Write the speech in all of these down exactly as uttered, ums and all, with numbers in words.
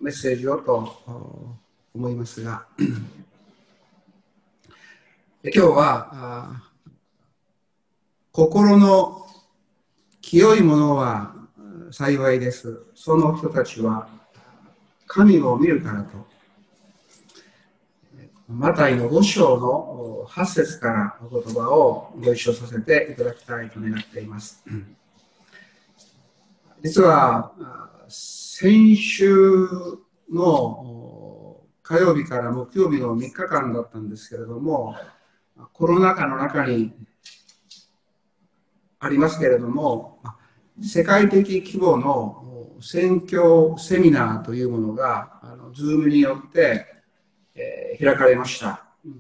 メッセージをと思いますが、今日は心の清いものは幸いです。その人たちは神を見るからと。マタイのご章のはち節からお言葉をご一緒させていただきたいと願っています。実は先週の火曜日から木曜日のみっかかんだったんですけれども、コロナ禍の中にありますけれども、世界的規模の宣教セミナーというものがあの Zoom によって、えー、開かれました。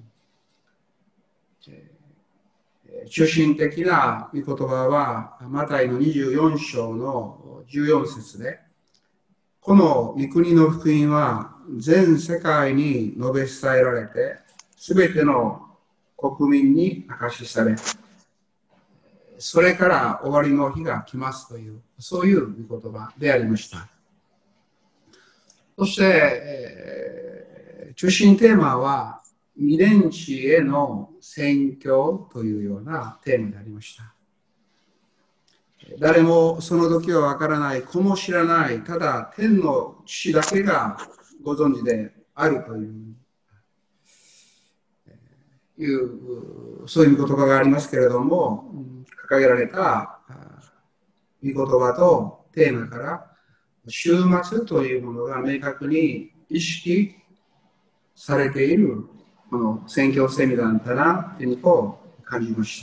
中心的な御言葉はマタイのにじゅうよん章のじゅうよん節で、この御国の福音は全世界に述べ伝えられて、すべての国民に証しされ、それから終わりの日が来ますという、そういう御言葉でありました。そして、えー、中心テーマは未練地への宣教というようなテーマでありました。誰もその時はわからない、子も知らない、ただ天の父だけがご存知であるという、いうそういう言葉がありますけれども、掲げられた御言葉とテーマから終末というものが明確に意識されているこの宣教セミナーだなということを感じました。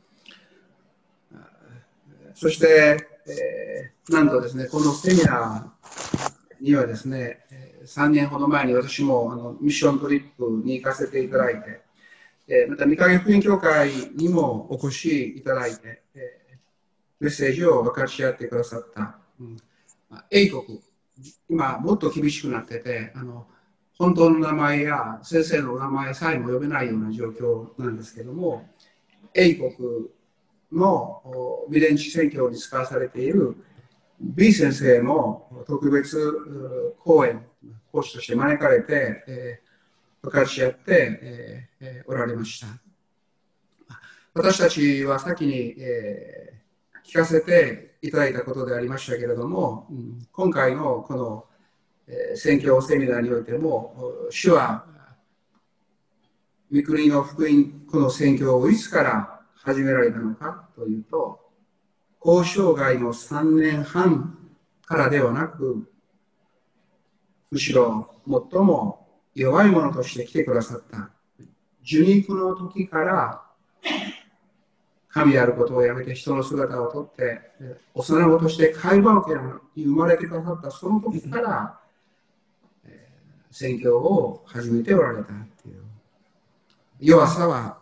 そして、えー、なんとですね、このセミナーにはですね、さんねんほど前に私もあのミッショントリップに行かせていただいて、えー、また三影福音教会にもお越しいただいて、えー、メッセージを分かち合ってくださった、うん、英国、今もっと厳しくなってて、あの本当の名前や先生の名前さえも呼べないような状況なんですけども、英国の未練地宣教に使わされている B 先生も特別講演講師として招かれて、えー、分かち合って、えーえー、おられました。私たちは先に、えー、聞かせていただいたことでありましたけれども、うん、今回のこの、えー、宣教セミナーにおいても主は御国の福音、この宣教をいつから始められたのかというと、交渉外のさんねんはんからではなく、むしろ最も弱いものとして来てくださった受肉の時から神であることをやめて人の姿をとって幼子として会話を受けるに生まれてくださったその時から宣教を始めておられたという。弱さは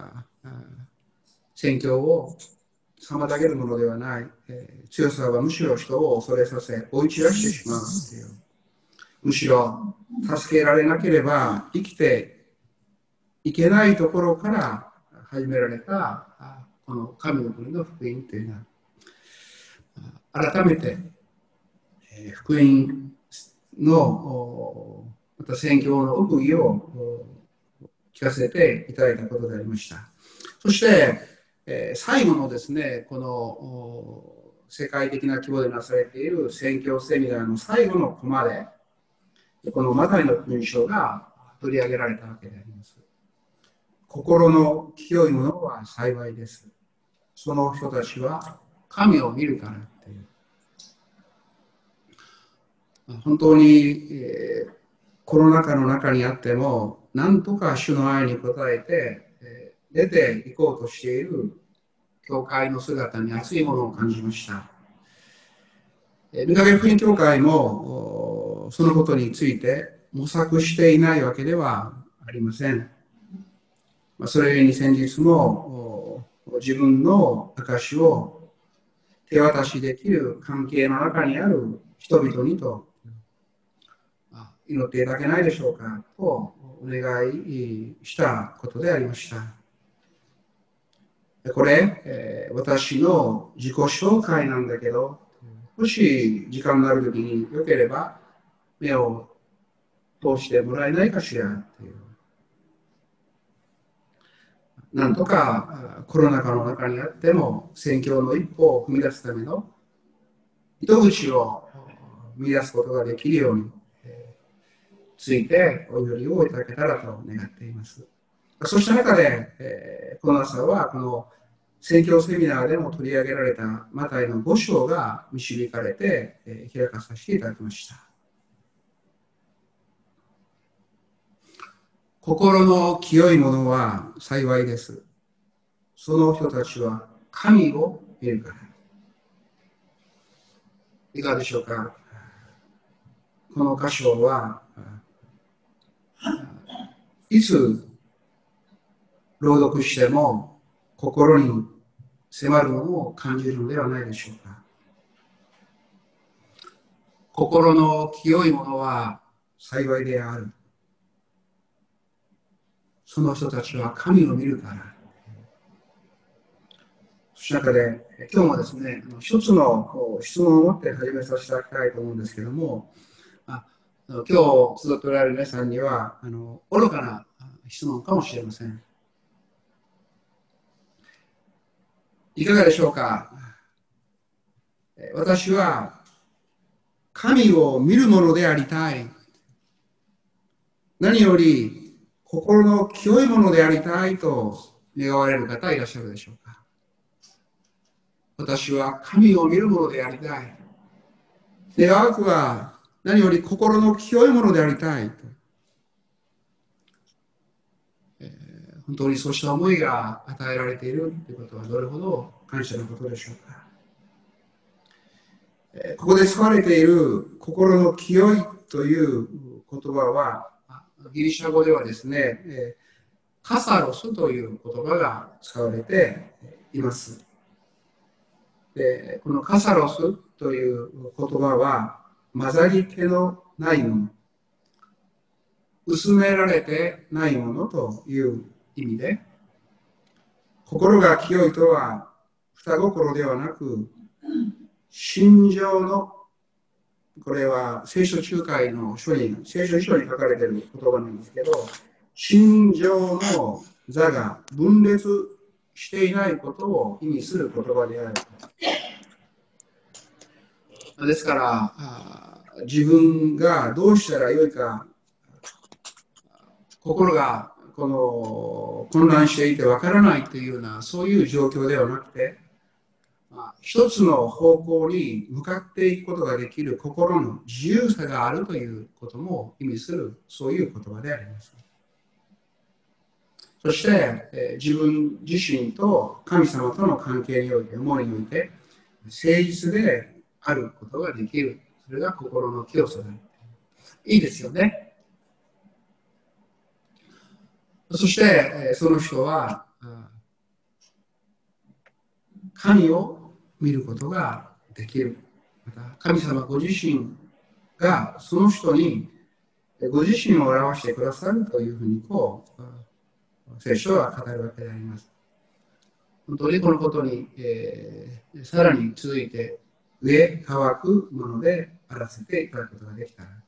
宣教を妨げるものではない、えー、強さはむしろ人を恐れさせ追い散らしてしまうという、むしろ助けられなければ生きていけないところから始められたこの神の国の福音というのは、改めて、えー、福音のまた宣教の奥義を聞かせていただいたことでありました。そしてえー、最後のですね、この世界的な規模でなされている宣教セミナーの最後のコマで、このマタイの福音書が取り上げられたわけであります。心の清いものは幸いです。その人たちは神を見るからっていう。本当に、えー、コロナ禍の中にあっても、なんとか主の愛に応えて、えー出て行こうとしている教会の姿に熱いものを感じました。三影福音教会もそのことについて模索していないわけではありません。それゆえに先日も自分の証を手渡しできる関係の中にある人々にと祈っていただけないでしょうかとお願いしたことでありました。これ、えー、私の自己紹介なんだけど、もし時間があるときによければ目を通してもらえないかしらっていう。なんとかコロナ禍の中にあっても宣教の一歩を踏み出すための糸口を見出すことができるようについてお祈りをいただけたらと願っています。そうした中で、えー、この朝はこの宣教セミナーでも取り上げられたマタイのご章が導かれて、えー、開かさせていただきました。心の清いものは幸いです。その人たちは神を見るから。いかがでしょうか。この箇所はいつ朗読しても心に迫るものを感じるのではないでしょうか。心の清いものは幸いである。その人たちは神を見るから。その中で今日もですね、一つの質問を持って始めさせていただきたいと思うんですけども、あ今日集っておられる皆さんにはあの愚かな質問かもしれません。いかがでしょうか。私は神を見るものでありたい。何より心の清いものでありたいと願われる方いらっしゃるでしょうか。私は神を見るものでありたい。願わくは何より心の清いものでありたいと、えー、本当にそうした思いが与えられているということはどれほど感謝のことでしょうか。えー、ここで使われている心の清いという言葉はギリシャ語ではですね、えーカサロスという言葉が使われています。で、このカサロスという言葉は混ざり気のないもの、薄められてないものという意味で、心が清いとは双心ではなく心情の、これは聖書仲介の書に聖書書に書かれている言葉なんですけど、心情の座が分裂していないことを意味する言葉である。ですから自分がどうしたらよいか、心がこの混乱していてわからないというようなそういう状況ではなくて、一つの方向に向かっていくことができる心の自由さがあるということも意味するそういう言葉であります。そして、えー、自分自身と神様との関係において、思いにおいて誠実であることができる。それが心の清さだ。いいですよね。そして、えー、その人は神を見ることができる。また神様ご自身がその人にご自身を表してくださるというふうにこう聖書は語るわけであります。本当にこのことに、えー、さらに続いて上乾くものであらせていただくことができたら、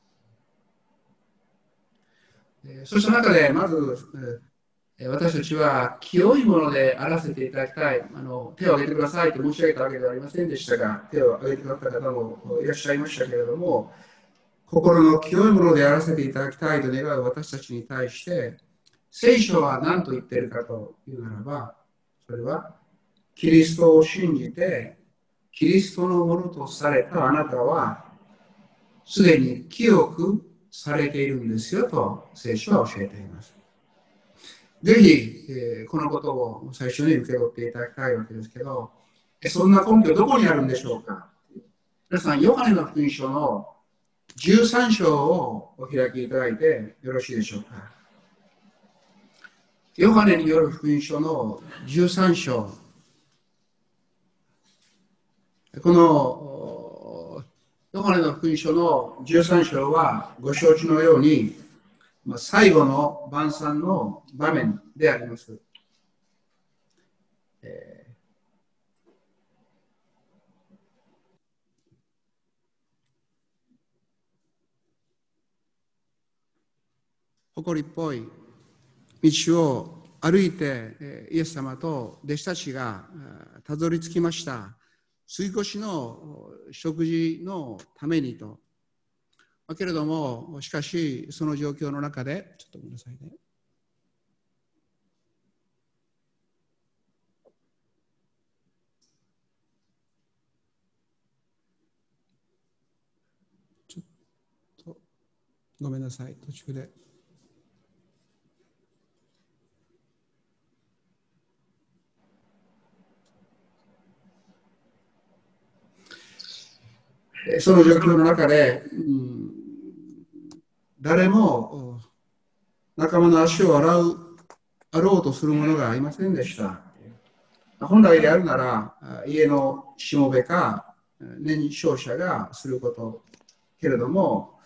えー、そうした中でまず、えー、私たちは清いものであらせていただきたい。あの手を挙げてくださいと申し上げたわけではありませんでしたが、手を挙げてくださった方もいらっしゃいましたけれども、心の清いものであらせていただきたいと願う私たちに対して聖書は何と言っているかというならば、それはキリストを信じてキリストのものとされたあなたはすでに清くされているんですよと聖書は教えています。ぜひ、えー、このことを最初に受け取っていただきたいわけですけど、そんな根拠どこにあるんでしょうか。皆さん、ヨハネの福音書のじゅうさん章をお開きいただいてよろしいでしょうか。ヨハネによる福音書のじゅうさん章、このヨハネの福音書のじゅうさん章はご承知のように最後の晩餐の場面であります。えー誇りっぽい道を歩いてイエス様と弟子たちがたどり着きました。過ごしの食事のためにと。けれども、しかしその状況の中で、ちょっとごめんなさいね。ちょっとごめんなさい、途中で。その状況の中で、うん、誰も仲間の足を洗う、洗ろうとする者がいませんでした。本来であるなら、家のしもべか年少者がすることけれども、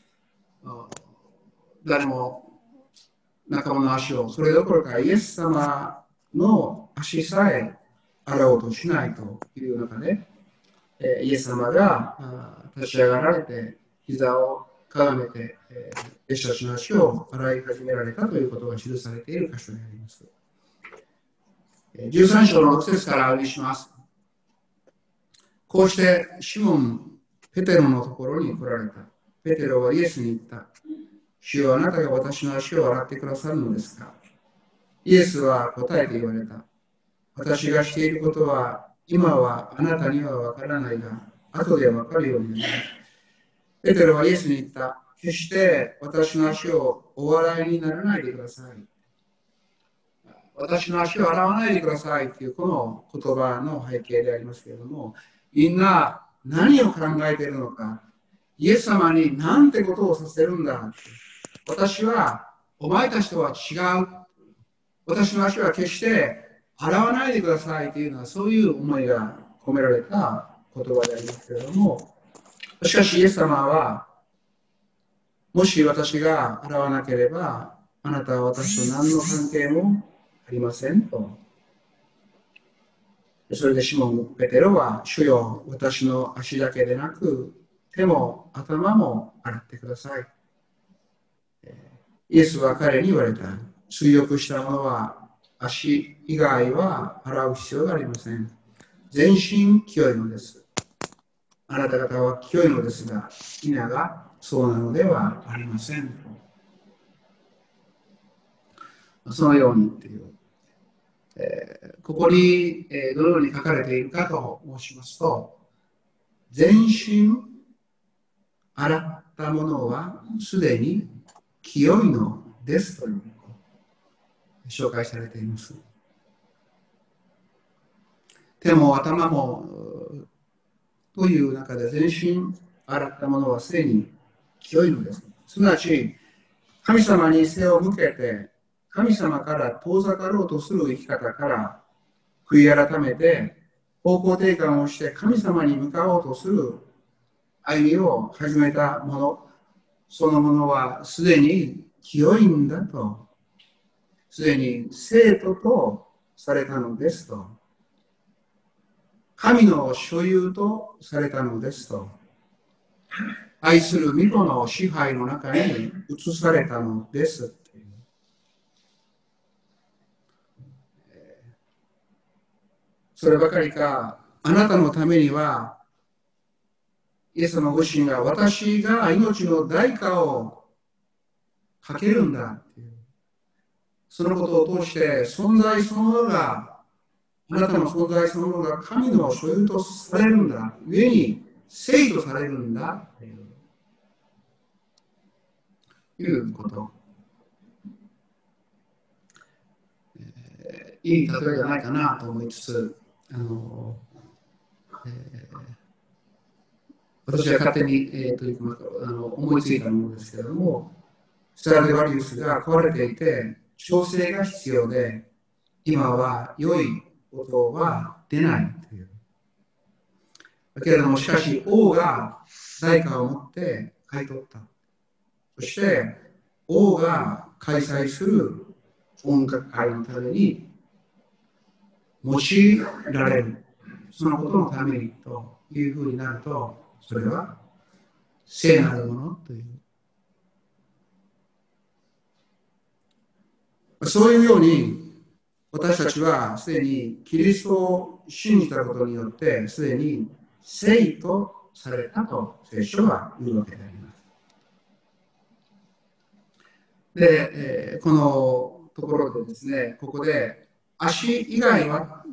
誰も仲間の足を、それどころかイエス様の足さえ洗おうとしないという中で、イエス様が立ち上がられて、膝をかがめて、弟子たちの足を洗い始められたということが記されている箇所であります。じゅうさん章のろく節からお読みします。こうしてシモン・ペテロのところに来られた。ペテロはイエスに言った。主よ、あなたが私の足を洗ってくださるのですか？イエスは答えて言われた。私がしていることは、今はあなたにはわからないが、後でわかるようになります。ペテロはイエスに言った。決して私の足をお洗いにならないでください。私の足を洗わないでくださいというこの言葉の背景でありますけれども、みんな何を考えているのか、イエス様に何てことをさせるんだ。私はお前たちとは違う。私の足は決して洗わないでくださいというのは、そういう思いが込められた言葉でありますけれども、しかしイエス様は、もし私が洗わなければ、あなたは私と何の関係もありませんと。それでシモン・ペテロは、主よ、私の足だけでなく、手も頭も洗ってください。イエスは彼に言われた。水浴したものは足以外は洗う必要がありません。全身清いのです。あなた方は清いのですが、皆がそうなのではありません。そのようにっていう、えー、ここに、えー、どのように書かれているかと申しますと、全身洗ったものはすでに清いのですという紹介されています。手も頭もという中で全身洗ったものはすでに清いのです。すなわち、神様に背を向けて、神様から遠ざかろうとする生き方から悔い改めて方向転換をして神様に向かおうとする歩みを始めたもの、そのものはすでに清いんだと、すでに聖徒とされたのですと、神の所有とされたのですと、愛する御子の支配の中に移されたのですっていう。そればかりか、あなたのためには、イエス様ご自身が私が命の代価をかけるんだっていう。そのことを通して存在そのものが、あなたの存在そのものが神の所有とされるんだ。故に聖とされるんだっていう。いうこと。えー、いい例えじゃないかなと思いつつ、あの、えー、私は勝手に、えー、取り組むあの思いついたものですけれども、スタラデバリウスが壊れていて、調整が必要で、今は良い音は出ないという。だけれども、しかし王が代価を持って買い取った。そして王が開催する音楽会のために用いられる、そのことのためにというふうになると、それは聖なるものというそういうように、私たちはすでにキリストを信じたことによって、すでに聖とされたと聖書は言うわけであります。で、えー、このところでですね、ここで足以外は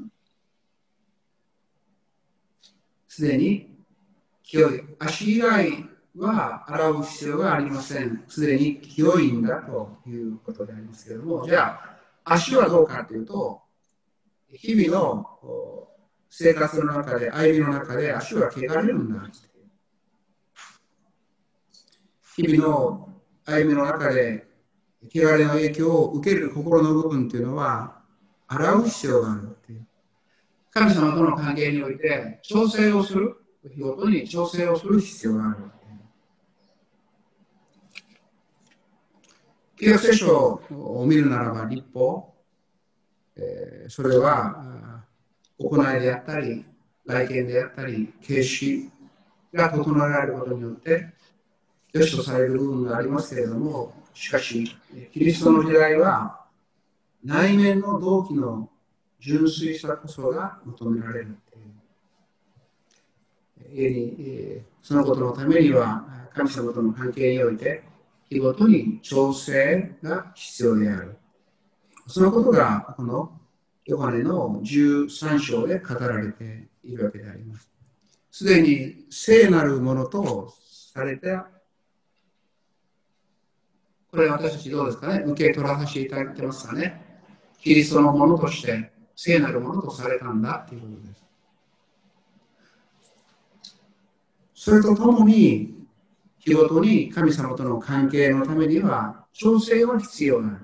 すでに清い。足以外は洗う必要がありません。すでに清いんだということでありますけれども、じゃあ、足はどうかというと、日々の生活の中で、歩みの中で足は汚れるんだ。日々の歩みの中で、汚れの影響を受ける心の部分というのは、洗う必要があるっていう。神様との関係において、調整をする、日ごとに調整をする必要がある。旧約聖書を見るならば、律法、えー、それは行いであったり、外見であったり、形式が整えられることによって、良しとされる部分がありますけれども、しかし、キリストの時代は、内面の動機の純粋さこそが求められるっていう。家に、えー、そのことのためには、神様との関係において、日ごとに調整が必要である。そのことが、このヨハネのじゅうさん章で語られているわけであります。すでに聖なるものとされた、これ私たちどうですかね、受け取らさせていただいてますかね。キリストのものとして聖なるものとされたんだということです。それとともに、日ごとに神様との関係のためには調整は必要な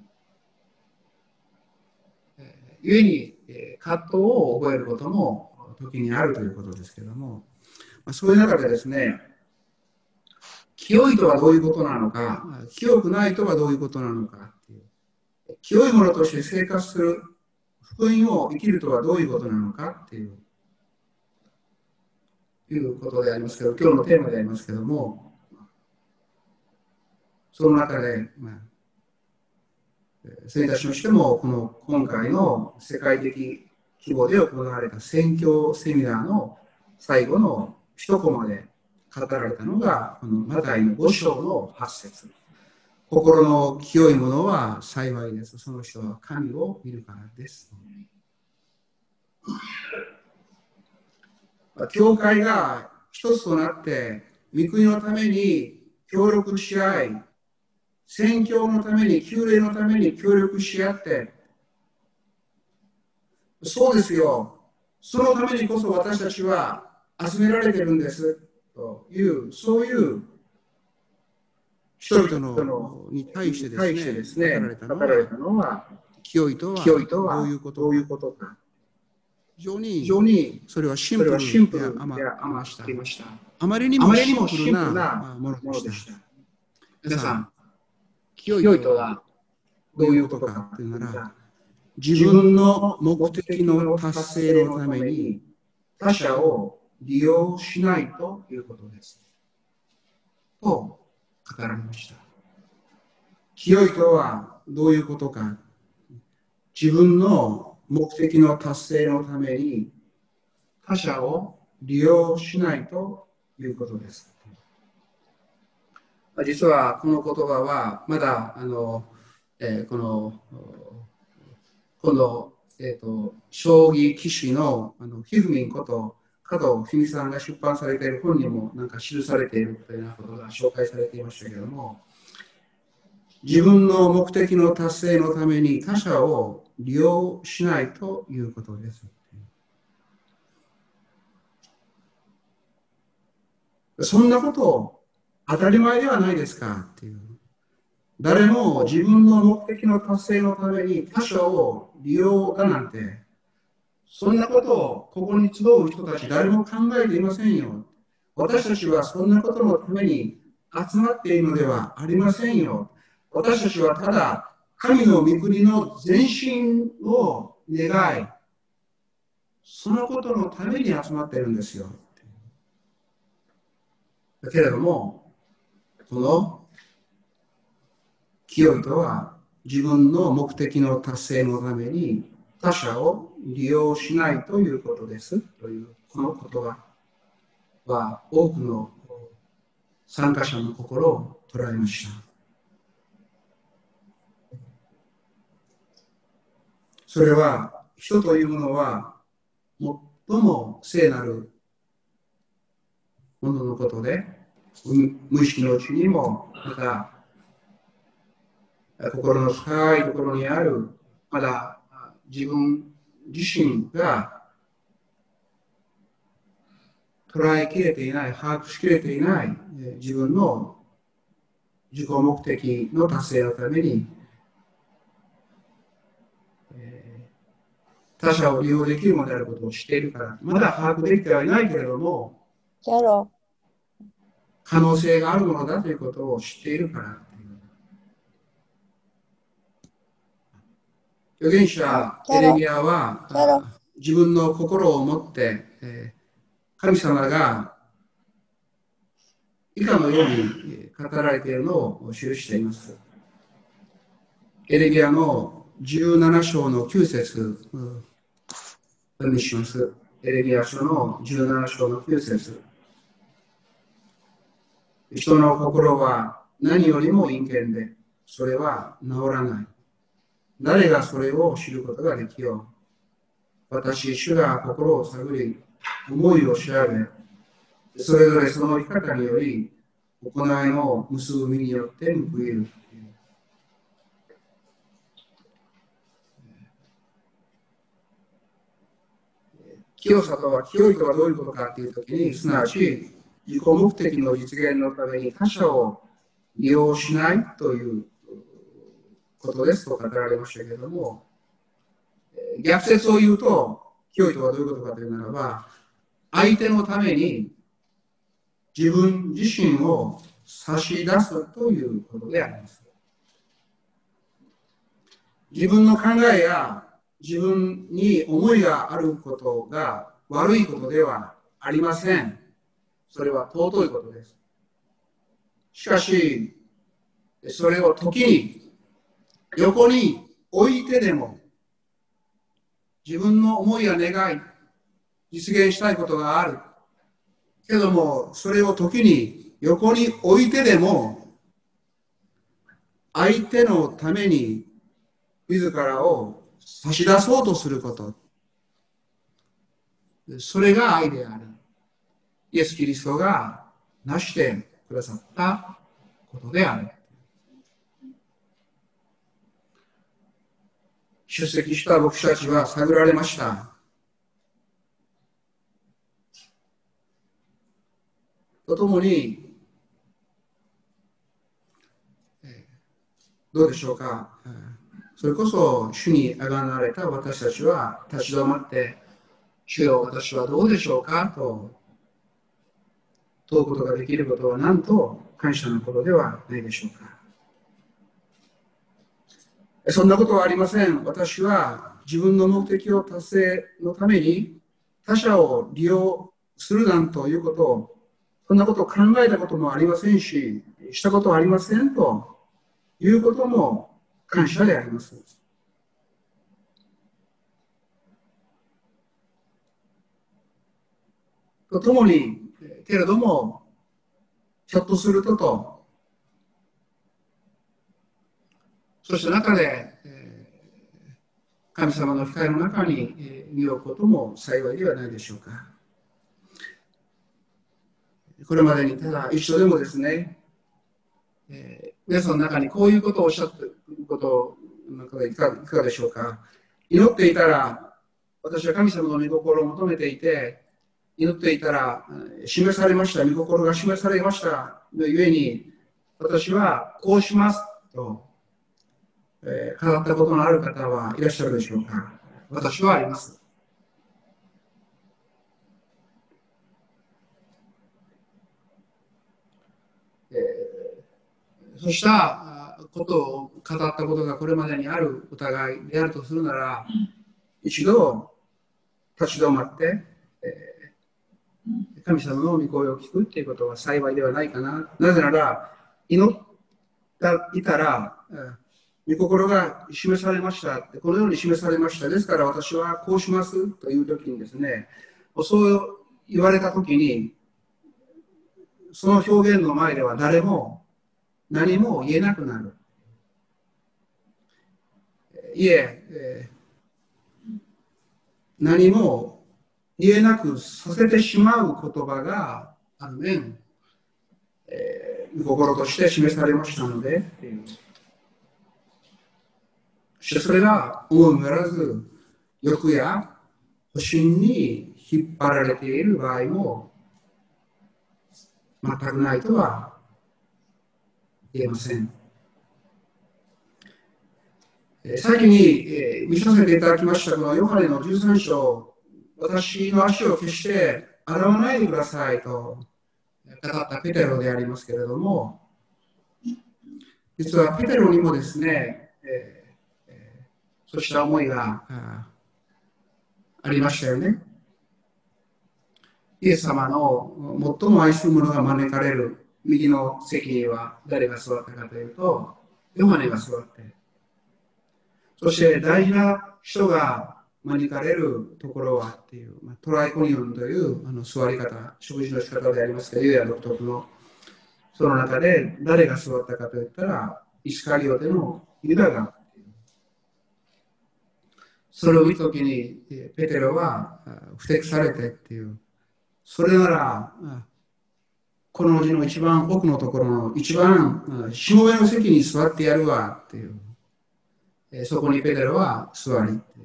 ゆえに葛藤を覚えることも時にあるということですけれども、そういう中でですね、清いとはどういうことなのか、清くないとはどういうことなのかっていう、清いものとして生活する福音を生きるとはどういうことなのかっていういうことでありますけど、今日のテーマでありますけども、その中で、まあ、それにしましても、この今回の世界的規模で行われた宣教セミナーの最後の一コマで語られたのが、このマタイのご章のはち節。心の清いものは幸いです。その人は神を見るからです。教会が一つとなって、御国のために協力し合い、宣教のために、救霊のために協力し合って、そうですよ、そのためにこそ私たちは集められてるんですという、そういう人々のに対してですね、語られたのは、清いとはどういうことか。非常にそれはシンプルで余っていました。あまりにもシンプルなものでした。皆さん、清いとはどういうことかというなら、自分の目的の達成のために他者を利用しないということです。と語られました。清いとはどういうことか。自分の目的の達成のために他者を利用しないということです。実はこの言葉はまだあの、えー、この今度、えーと、将棋棋士のあのひふみんこと加藤文さんが出版されている本にもなんか記されているというようなことが紹介されていましたけれども、自分の目的の達成のために他者を利用しないということです。そんなこと当たり前ではないですかっていう。誰も自分の目的の達成のために他者を利用だなんて、そんなことをここに集う人たち誰も考えていませんよ。私たちはそんなことのために集まっているのではありませんよ。私たちはただ神の御国の前進を願い、そのことのために集まっているんですよ。だけれども、この清いとは自分の目的の達成のために他者を利用しないということですというこの言葉は多くの参加者の心を捉えました。それは人というものは最も聖なるもののことで、無意識のうちにもまた心の深いところにあるまだ自分自身が捉えきれていない、把握しきれていない自分の自己目的の達成のために他者を利用できるものであることを知っているから、まだ把握できてはいないけれども、可能性があるものだということを知っているから。預言者エレミヤは自分の心を持って、えー、神様が以下のように語られているのを記しています。エレミヤのじゅうなな章のきゅう節、お読みします。エレミヤ書のじゅうなな章のきゅう節。人の心は何よりも陰険で、それは治らない。誰がそれを知ることができよう。私、主が心を探り、思いを調べ、それぞれその生き方により、行いの結ぶ身によって報いる。清さとは、清いとはどういうことかというときに、すなわち、自己目的の実現のために他者を利用しないということですと語られましたけれども、逆説を言うと、清いとはどういうことかというならば、相手のために自分自身を差し出すということであります。自分の考えや自分に思いがあることが悪いことではありません。それは尊いことです。しかし、それを時に横に置いてでも、自分の思いや願い、実現したいことがある。けども、それを時に横に置いてでも、相手のために自らを差し出そうとすること。それが愛である。イエス・キリストが成してくださったことである。出席した牧師たちは探られました。とともに、どうでしょうか。それこそ主にあがなれた私たちは立ち止まって、主よ、私はどうでしょうかと問うことができることはなんと感謝のことではないでしょうか。そんなことはありません。私は自分の目的を達成のために他者を利用するなんということを、そんなことを考えたこともありませんし、したことはありませんということも感謝であります。とともに、けれども、ひょっとするとと、そうした中で、神様の光の中に身を置くことも幸いではないでしょうか。これまでにただ一度でもですね、えー、皆さんの中にこういうことをおっしゃっていることなんかいかがいかがでしょうか。祈っていたら、私は神様の御心を求めていて、祈っていたら示されました、御心が示されましたのゆえに、私はこうしますと、えー、語ったことのある方はいらっしゃるでしょうか。私はあります。えー、そうしたことを語ったことがこれまでにある疑いであるとするなら、一度立ち止まって、えー、神様の御声を聞くっていうことは幸いではないかな。なぜなら、祈っていたら、 御心が示されました。このように示されました。ですから私はこうしますというときにですね、そう言われたときに、その表現の前では誰も何も言えなくなる。いえ、えー、何も言えなくさせてしまう言葉がある面、えー、心として示されましたので、そしてそれが思うもよらず欲や保身に引っ張られている場合も全くないとは言えません。先に見させていただきましたこのヨハネのじゅうさん章、私の足を決して洗わないでくださいと語ったペテロでありますけれども、実はペテロにもですね、えー、そうした思いがありましたよね。イエス様の最も愛する者が招かれる右の席には誰が座ったかというと、ヨハネが座って、そして大事な人が招かれるところはっていう、まあ、トライコニオンというあの座り方、食事の仕方でありますけど、ユダヤ独特の、その中で誰が座ったかといったら、イスカリオテのユダが。それを見たときに、ペテロはふてくされてっていう、それなら、この字の一番奥のところの一番しもべの席に座ってやるわっていう。そこにペテロは座りって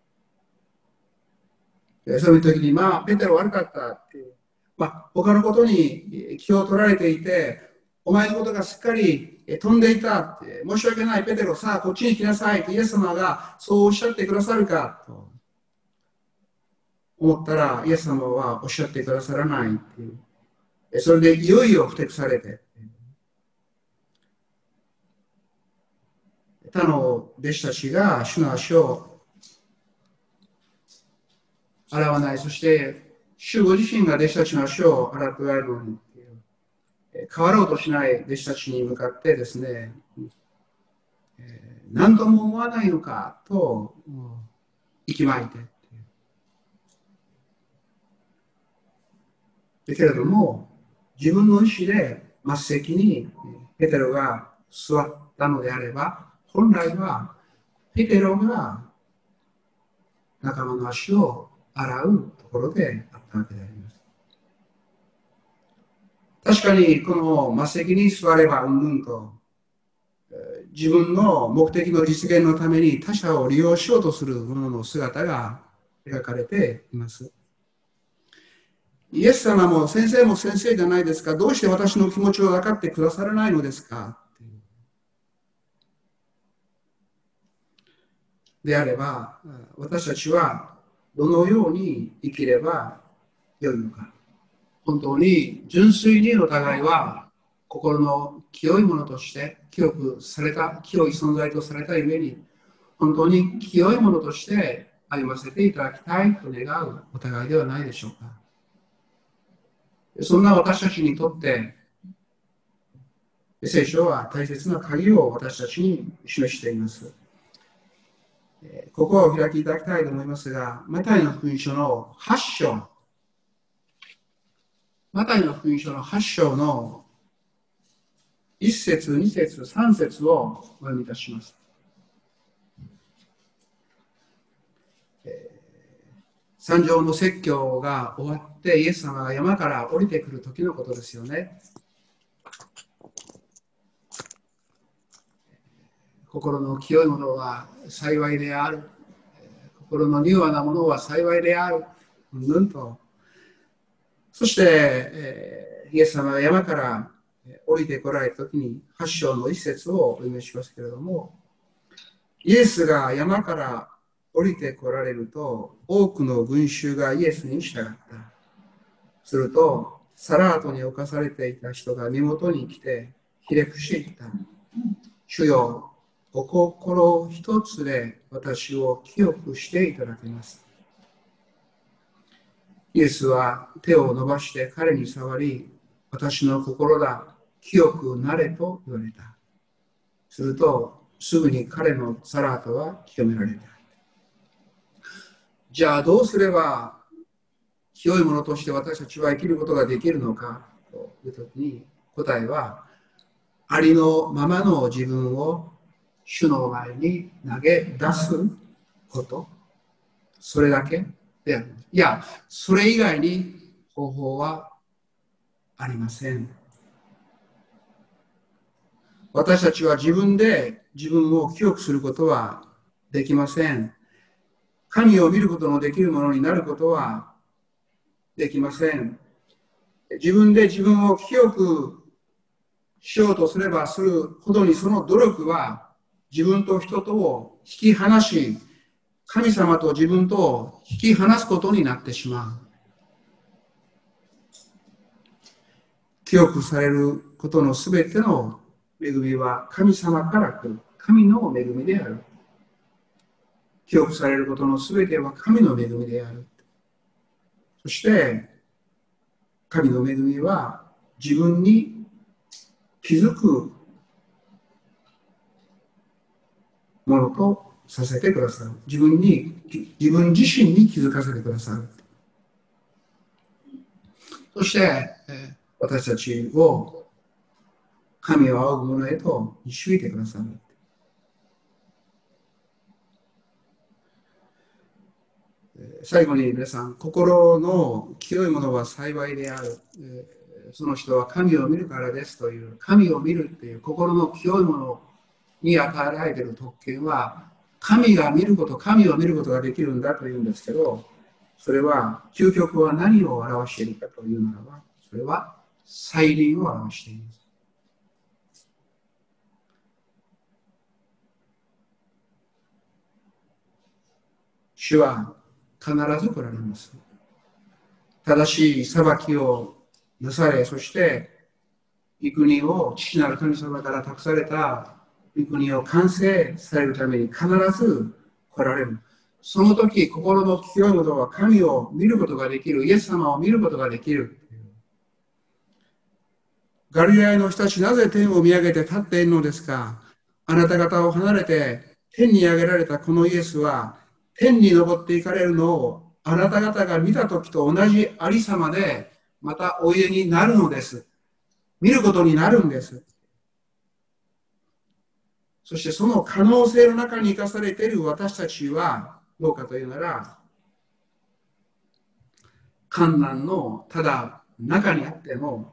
いう。そういう時に、まあ、ペテロ悪かったっていう。まあ、他のことに気を取られていて、お前のことがすっかり飛んでいたって、申し訳ないペテロ、さあこっちに来なさいとイエス様がそうおっしゃってくださるかと思ったら、イエス様はおっしゃってくださらないっていう。それでいよいよふてくされて、他の弟子たちが主の足を洗わない、そして主ご自身が弟子たちの足を洗っておられるのにっていう、変わろうとしない弟子たちに向かってですね、何とも思わないのかと息巻いて、だけれども自分の意思で末席にペテロが座ったのであれば、本来はペテロが仲間の足を洗うところであったわけであります。確かにこの末席に座ればうんぬんと自分の目的の実現のために他者を利用しようとする者の姿が描かれています。イエス様も先生も先生じゃないですか、どうして私の気持ちを分かってくださらないのですかであれば、私たちはどのように生きればよいのか。本当に純粋にお互いは心の清いものとして清くされた、清い存在とされたゆえに、本当に清いものとして歩ませていただきたいと願うお互いではないでしょうか。そんな私たちにとって聖書は大切な鍵を私たちに示しています。ここをお開きいただきたいと思いますが、マタイの福音書のはち章、マタイの福音書のはち章のいち節、に節、さん節をお読みいたします。三条の説教が終わってイエス様が山から降りてくる時のことですよね。心の清いものは幸いである。心の柔和なものは幸いである。うん、と。そして、えー、イエス様が山から降りてこられた時にはち章の一節をお読みしますけれども、イエスが山から降りてこられると多くの群衆がイエスに従った。するとサラートに侵されていた人が身元に来てひれ伏していった。主よ、お心一つで私を清くしていただけます。イエスは手を伸ばして彼に触り、私の心だ、清くなれと言われた。するとすぐに彼の皿跡は清められた。じゃあどうすれば清いものとして私たちは生きることができるのかというときに、答えはありのままの自分を主の前に投げ出すこと、それだけである。いや、それ以外に方法はありません。私たちは自分で自分を清くすることはできません。神を見ることのできるものになることはできません。自分で自分を清くしようとすればするほどに、その努力は自分と人とを引き離し、神様と自分とを引き離すことになってしまう。清くされることのすべての恵みは神様から来る神の恵みである。清くされることのすべては神の恵みである。そして神の恵みは自分に気づくものとさせてくださる。自分に、自分自身に気づかせてくださる。そして私たちを神を仰ぐ者へと導いてくださる。最後に皆さん、心の清いものは幸いである。その人は神を見るからですという、神を見るっていう心の清いものに与えられている特権は、神が見ること、神を見ることができるんだというんですけど、それは、究極は何を表しているかというならば、それは再臨を表しています。主は必ず来られます。正しい裁きをなされ、そして御国を父なる神様から託された御国を完成されるために必ず来られる。その時、心の清いものは神を見ることができる、イエス様を見ることができる。ガリラヤの人たち、なぜ天を見上げて立っているのですか？あなた方を離れて天に上げられたこのイエスは、天に昇っていかれるのをあなた方が見た時と同じありさまでまたおいでになるのです。見ることになるんです。そしてその可能性の中に生かされている私たちはどうかというなら、困難のただ中にあっても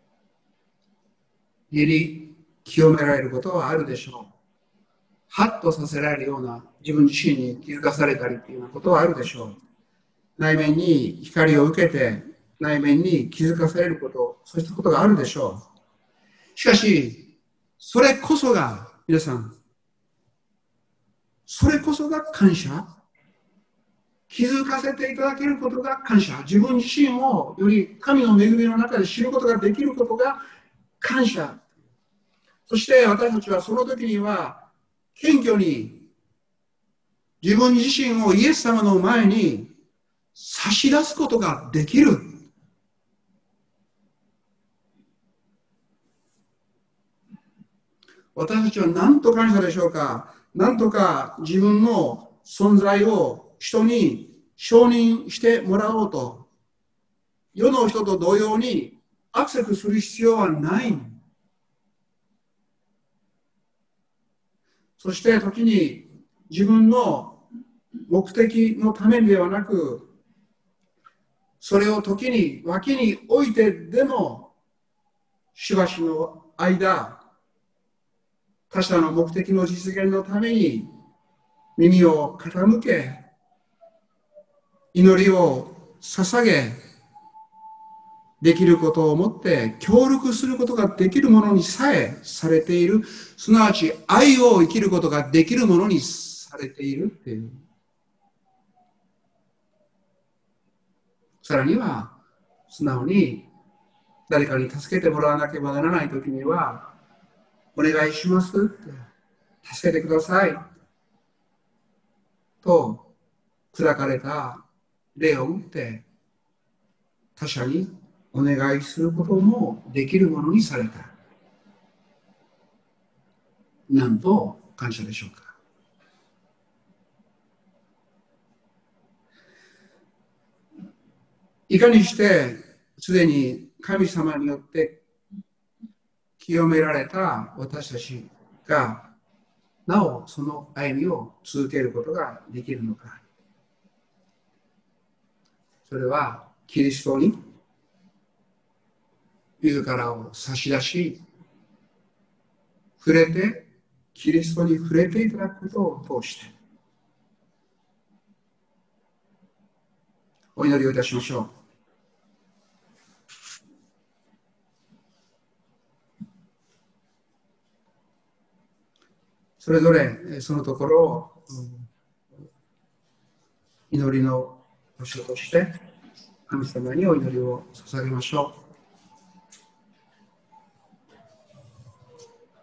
より清められることはあるでしょう。ハッとさせられるような自分自身に気づかされたりというようなことはあるでしょう。内面に光を受けて内面に気づかされること、そういったことがあるでしょう。しかしそれこそが皆さん、それこそが感謝。気づかせていただけることが感謝。自分自身をより神の恵みの中で知ることができることが感謝。そして私たちはその時には謙虚に自分自身をイエス様の前に差し出すことができる。私たちは何と感謝でしょうか。何とか自分の存在を人に承認してもらおうと、世の人と同様にアクセスする必要はない。そして時に自分の目的のためではなく、それを時に脇に置いてでもしばしの間、他者の目的の実現のために耳を傾け、祈りを捧げ、できることをもって協力することができるものにさえされている、すなわち愛を生きることができるものにされているっていう。さらには素直に誰かに助けてもらわなければならないときには、お願いしますって、助けてくださいと砕かれた霊を持って他者にお願いすることもできるものにされた。なんと感謝でしょうか。いかにしてすでに神様によって清められた私たちがなおその歩みを続けることができるのか。それはキリストに自らを差し出し、触れて、キリストに触れていただくことを通して、お祈りをいたしましょう。それぞれそのところを祈りの場所として神様にお祈りを捧げましょう。